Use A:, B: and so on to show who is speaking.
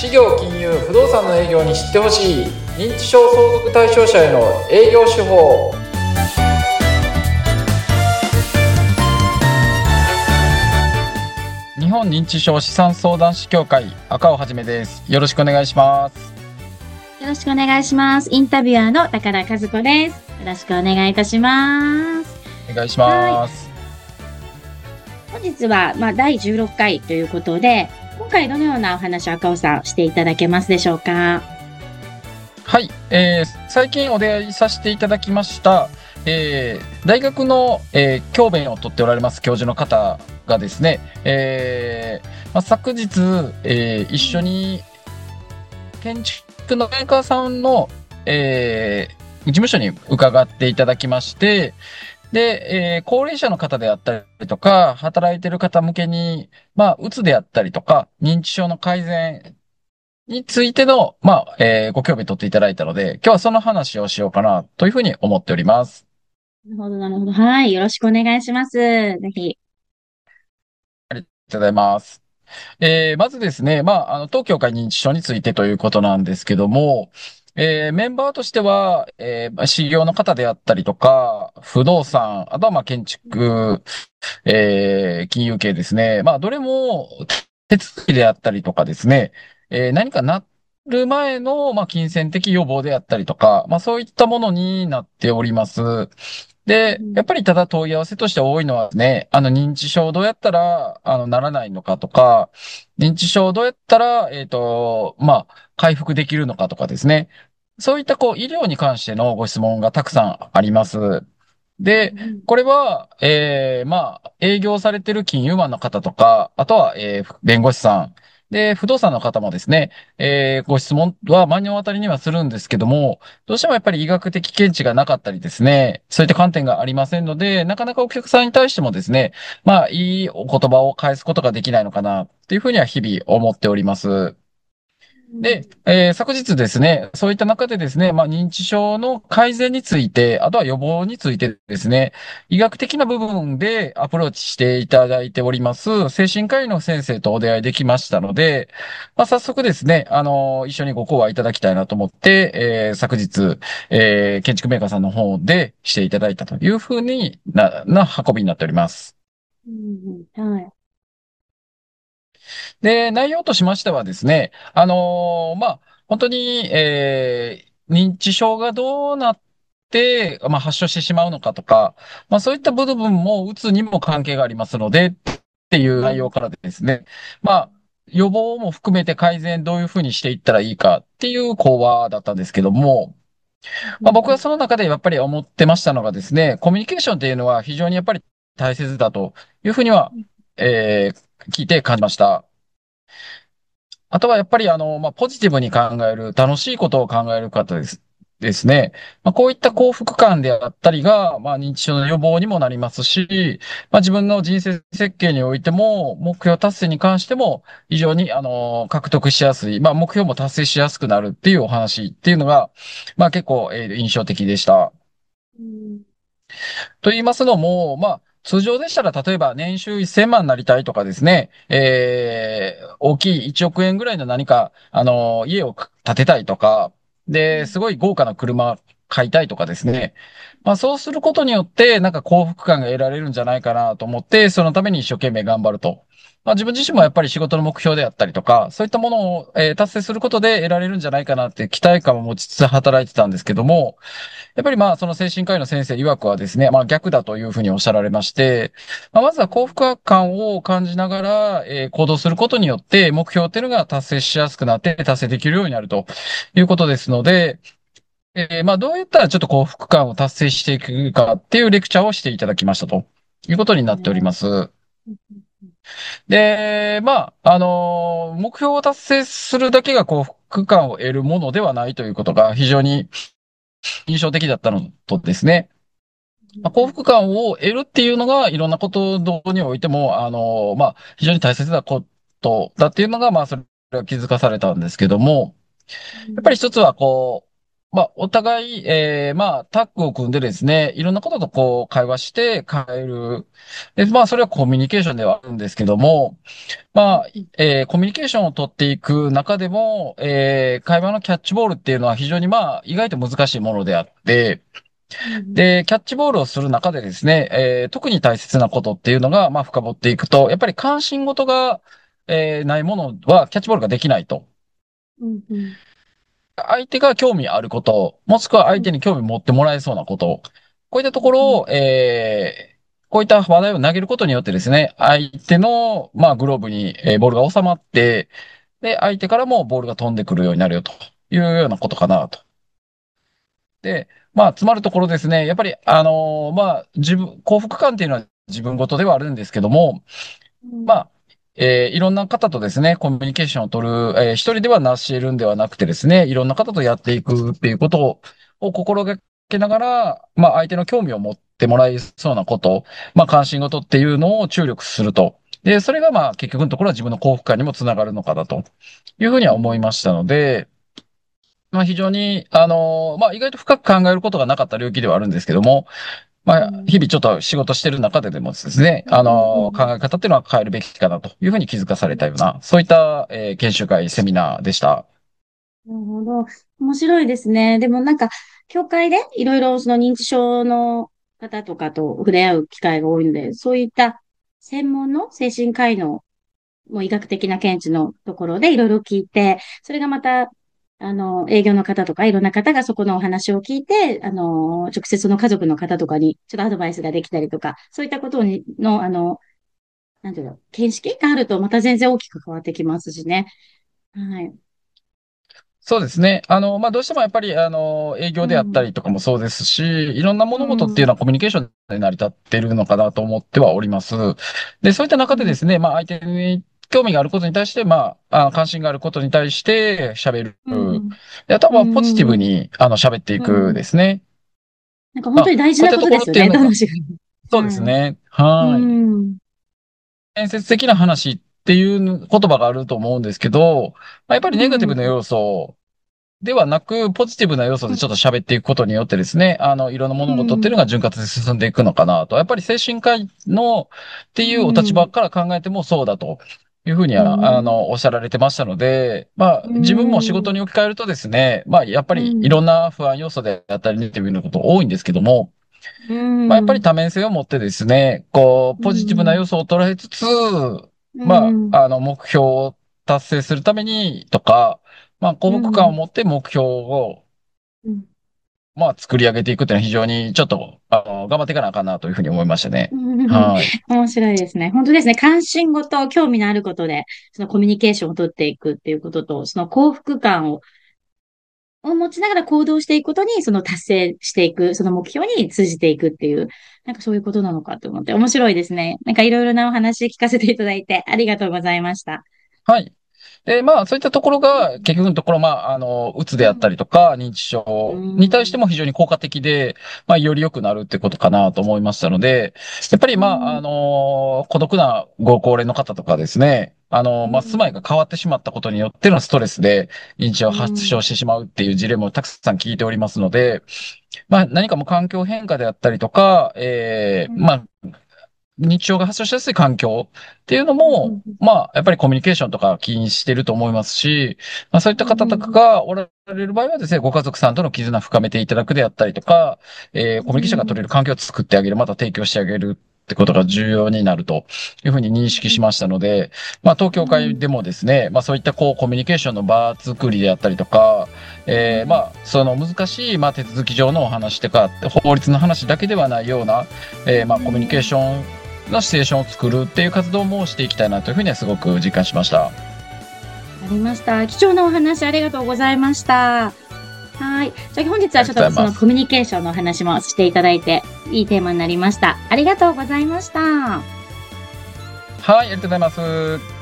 A: 事業金融不動産の営業に知ってほしい認知症相続対象者への営業手法。日本認知症資産相談士協会赤尾はじめです。よろしくお願いします。
B: よろしくお願いします。インタビュアーの高田和子です。よろしくお願いいたします。
A: お願いします。
B: 本日は第16回ということで、今回どのようなお話を赤尾さんしていただけますでしょうか。
A: はい、最近お出会いさせていただきました、大学の、教鞭を取っておられます教授の方がですね、昨日、一緒に建築のメーカーさんの、事務所に伺っていただきまして、で、高齢者の方であったりとか、働いている方向けに、うつであったりとか、認知症の改善についての、ご興味取っていただいたので、今日はその話をしようかなというふうに思っております。
B: なるほど、なるほど。はい。よろしくお願いします。ぜひ。
A: ありがとうございます。まずですね、当協会認知症についてということなんですけども、メンバーとしては、事業の方であったりとか、不動産、あとは建築、金融系ですね。どれも手続きであったりとかですね、何かなる前の、金銭的予防であったりとか、そういったものになっております。で、やっぱりただ問い合わせとして多いのはね、認知症どうやったら、ならないのかとか、認知症どうやったら、回復できるのかとかですね。そういった医療に関してのご質問がたくさんあります。で、これは、営業されてる金融マンの方とか、あとは、弁護士さん、で、不動産の方もですね、ご質問は真に渡りにはするんですけども、どうしてもやっぱり医学的見地がなかったりですね、そういった観点がありませんので、なかなかお客さんに対してもですね、いいお言葉を返すことができないのかな、っていうふうには日々思っております。で、昨日ですね、そういった中でですね、認知症の改善について、あとは予防についてですね、医学的な部分でアプローチしていただいております、精神科医の先生とお出会いできましたので、早速ですね、一緒にご講話いただきたいなと思って、昨日、建築メーカーさんの方でしていただいたというふうにな運びになっております。
B: はい。
A: で、内容としましてはですね、本当に、認知症がどうなって、発症してしまうのかとか、そういった部分も、うつにも関係がありますので、っていう内容からですね、予防も含めて改善どういうふうにしていったらいいかっていう講話だったんですけども、僕はその中でやっぱり思ってましたのがですね、コミュニケーションっていうのは非常にやっぱり大切だというふうには、聞いて感じました。あとはやっぱりポジティブに考える、楽しいことを考える方ですね。こういった幸福感であったりが、認知症の予防にもなりますし、自分の人生設計においても、目標達成に関しても、非常に、獲得しやすい、目標も達成しやすくなるっていうお話っていうのが、結構、印象的でした。と言いますのも、通常でしたら、例えば年収1000万になりたいとかですね、大きい1億円ぐらいの何か、家を建てたいとか、で、すごい豪華な車買いたいとかですね。そうすることによって、なんか幸福感が得られるんじゃないかなと思って、そのために一生懸命頑張ると。自分自身もやっぱり仕事の目標であったりとか、そういったものを、達成することで得られるんじゃないかなって期待感を持ちつつ働いてたんですけども、やっぱりその精神科医の先生曰くはですね、逆だというふうにおっしゃられまして、まずは幸福感を感じながら、行動することによって目標っていうのが達成しやすくなって達成できるようになるということですので、どうやったらちょっと幸福感を達成していくかっていうレクチャーをしていただきましたということになっております。で、目標を達成するだけが幸福感を得るものではないということが非常に印象的だったのとですね、幸福感を得るっていうのが、いろんなことにおいても、非常に大切なことだっていうのが、それは気づかされたんですけども、やっぱり一つは、 まあ、お互い、まあ、タッグを組んでですね、いろんなこととこう、会話して変える。で、まあ、それはコミュニケーションではあるんですけども、まあ、
B: うん、
A: コミュニケーションを取っていく中でも、会話のキャッチボールっていうのは非常にまあ、意外と難しいものであって、
B: うん、
A: で、キャッチボールをする中でですね、特に大切なことっていうのが、まあ、深掘っていくと、やっぱり関心事が、ないものはキャッチボールができないと。
B: うん、うん、
A: 相手が興味あること、もしくは
B: うん、
A: 相手に興味持ってもらえそうなこと、こういったとこ
B: うん、
A: ろを、こういった話題を投げることによってですね、相手の、まあ、グローブに、ボールが収まって、で、相手からもボールが飛んでくるようになるよというようなことかなと。で、まあ、つまるところですね、やっぱり、まあ、幸福感っていうのは自分ごとではあるんですけども、
B: うん、
A: まあ、いろんな方とですね、コミュニケーションを取る、一人では成し得るんではなくてですね、いろんな方とやっていくっていうことを心がけながら、まあ、相手の興味を持ってもらえそうなこと、まあ、関心事っていうのを注力すると。で、それがまあ、結局のところは自分の幸福感にもつながるのかなというふうには思いましたので、まあ、非常に、まあ、意外と深く考えることがなかった領域ではあるんですけども、まあ、日々ちょっと仕事してる中でもですね、
B: うん、うん、
A: 考え方っていうのは変えるべきかなというふうに気づかされたような、そういった、研修会、セミナーでした。
B: なるほど。面白いですね。でもなんか、教会でいろいろその認知症の方とかと触れ合う機会が多いので、そういった専門の精神科医のもう医学的な見地のところでいろいろ聞いて、それがまた、営業の方とかいろんな方がそこのお話を聞いて、直接その家族の方とかにちょっとアドバイスができたりとか、そういったことにの、なんていうの、見識があるとまた全然大きく変わってきますしね。はい。
A: そうですね。まあ、どうしてもやっぱり、営業であった
B: うん。
A: りとかもそうですし、いろんな
B: う
A: 物事っていう
B: ん。
A: のはコミュニケーションで成り立っているのかなと思ってはおります。で、そういった中でで
B: うん。
A: すね、まあ、相手に興味があることに対して、まあ、関心があることに対して喋る。
B: うん。
A: で、あと
B: う
A: はポジティブ
B: ん。
A: に、喋ってい
B: う
A: く
B: ん。
A: ですね。
B: なんか本
A: まあ、
B: 当に大事な
A: こういったところ
B: ことですよね。
A: っていうのが、
B: どの仕事
A: そう
B: も。はい。
A: ですね。
B: う
A: はい。
B: ん。
A: 建設的な話っていう言葉があると思うんですけど、まあ、やっぱりネガティ
B: うん。
A: ブな要素ではなく、ポジティブな要素
B: うん。
A: でちょっと喋っていくことによってですね、いろんな物事っていうの
B: うん。
A: が潤滑で進んでいくのかなと。やっぱり精神科医のって
B: う
A: いうお立場
B: ん。
A: から考えてもそうだというふうに
B: う
A: は、
B: ん。
A: おっしゃられてましたので、まあ、
B: う
A: 自分も仕事
B: ん。
A: に置き換えるとですね、まあ、やっぱりい
B: うん。
A: ろんな不安要素であったりネガティブなこと多いんですけども、
B: う
A: まあ、やっぱり
B: ん。
A: 多面性を持ってですね、こう、
B: う
A: ポジティブな
B: ん。
A: 要素を捉えつつ、
B: う
A: ま
B: ん。
A: あ、目標を達成するためにとか、まあ、幸福感を
B: うん。
A: 持って目標を、
B: うん。
A: まあ、作り上げていくっていうのは非常にちょっと、頑張っていかなあかんなというふうに思いましたね。
B: うん。
A: はい。
B: 面白いですね。本当ですね。関心事、興味のあることで、そのコミュニケーションを取っていくっていうことと、その幸福感を持ちながら行動していくことに、その達成していく、その目標に通じていくっていう、なんかそういうことなのかと思って面白いですね。なんかいろいろなお話聞かせていただいてありがとうございました。
A: はい。で、まあ、そういったところが、結局のところ、まあ、うつであったりとか、認知
B: う
A: 症に対して
B: ん。
A: も非常に効果的で、まあ、より良くなるってことかなと思いましたので、やっぱり、まあ、
B: うん。
A: 孤独なご高齢の方とかですね、まあ、住まいが変わってしまったことによってのストレスで認知症を
B: うん。
A: 発症してしまうっていう事例もたくさん聞いておりますので、まあ、何かも環境変化であったりとか、まあ、日常が発症しやすい環境っていうのも、まあ、やっぱりコミュニケーションとか気にしてると思いますし、まあそういった方とかがおられる場合はですね、ご家族さんとの絆を深めていただくであったりとか、コミュニケーションが取れる環境を作ってあげる、また提供してあげるってことが重要になるというふうに認識しましたので、まあ東京会でもですね、まあそういったこうコミュニケーションの場作りであったりとか、まあその難しい、まあ手続き上のお話とか、法律の話だけではないような、まあコミュニケーションのシチュエーションを作るっていう活動もしていきたいなというふうにはすごく実感しました。
B: ありました。貴重なお話ありがとうございました。はい。じゃあ本日
A: ありがとう
B: はちょっとそ
A: ございます。
B: のコミュニケーションのお話もしていただいて、いいテーマになりました。ありがとうございました。
A: はい、ありがとうございます。